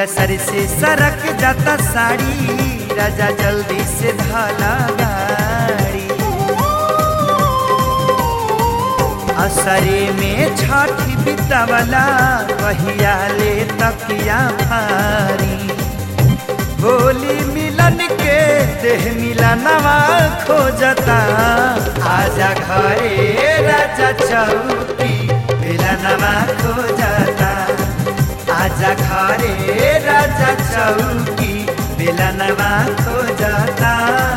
पूरा सर से सरक जाता साड़ी, राजा जल्दी से धाला गाड़ी। असरे में छठी बितावला, वहिया ले तकिया भारी। होली मिलन के देह मिलनवा खोजता, आजा घरे राजा चौकी मिलनवा खोजता। आजा घरे राजा चौकी मिलनवा खोजता।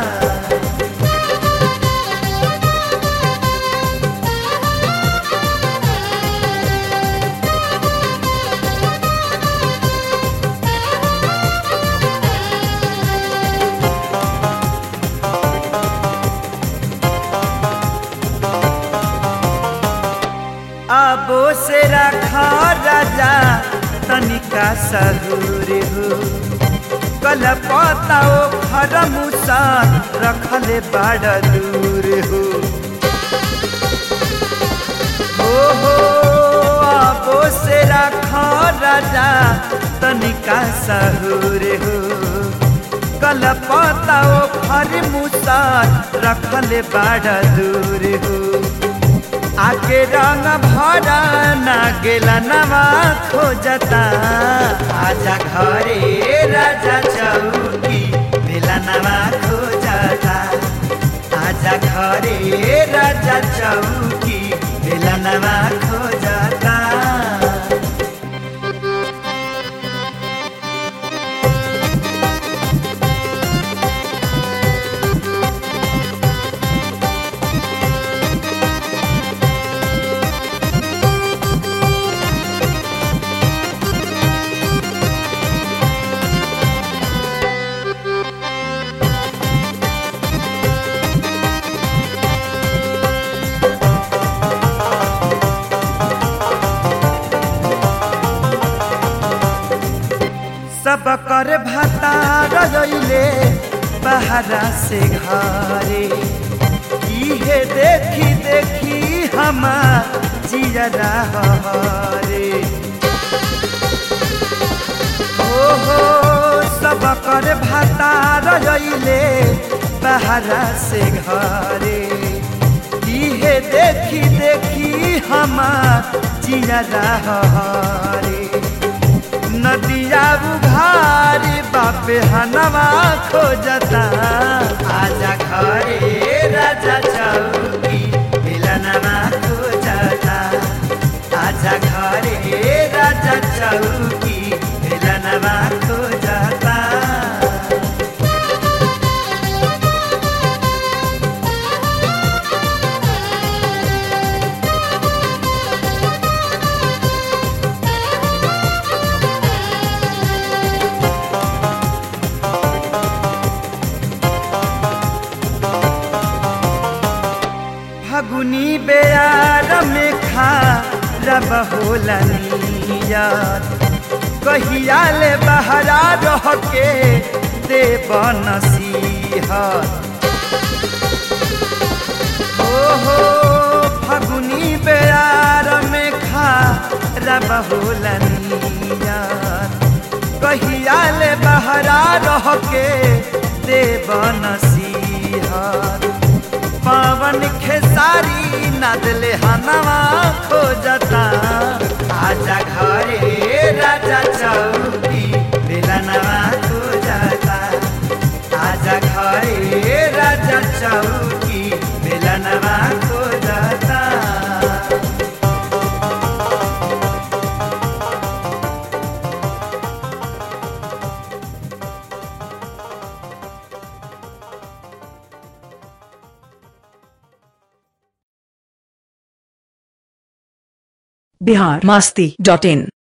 आबो से रखा राजा तनिका सहूर हो, कल पताओ खरमुसा रखले बड़ा दूर हो। हो आबो से रखा राजा तनिका सहूर हो, कल पताओ खरमुसा रखले बड़ा दूर हो। आके रंग भरा ना गेला नवा खोजता, आजा घरे राजा चौकी बेला नवा खोजता। आजा घरे राजा चौकी बेला नवा खोजता। सब कर भाता रजले बहरा से घरे, इहे देखी देखी हमार जियरा हरे। ओहो सब कर भाता रजले बहरा से घरे, इहे देखी देखी हमार जियरा हरे। नदिया बुघारी बापे हनवा खोजता, आजा घरे राजा चौकी मिलनवा खोजता। आजा घरे राजा चौकी मिलनवा खोजता। फगुनी बेयार में खा रब होला नियत, कहिया ले बहरा रह के देव नसीहत। ओहो फगुनी बेयार में खा रब होला नियत, कहिया ले बहरा रह के देव नसीहत। पावन खेसारी नदले हनवा खोजता, आजा घरे राजा चौकी बेलनवा खोजता। आजा घरे राजा चौकी बेलनवा खोजता। biharmasti.in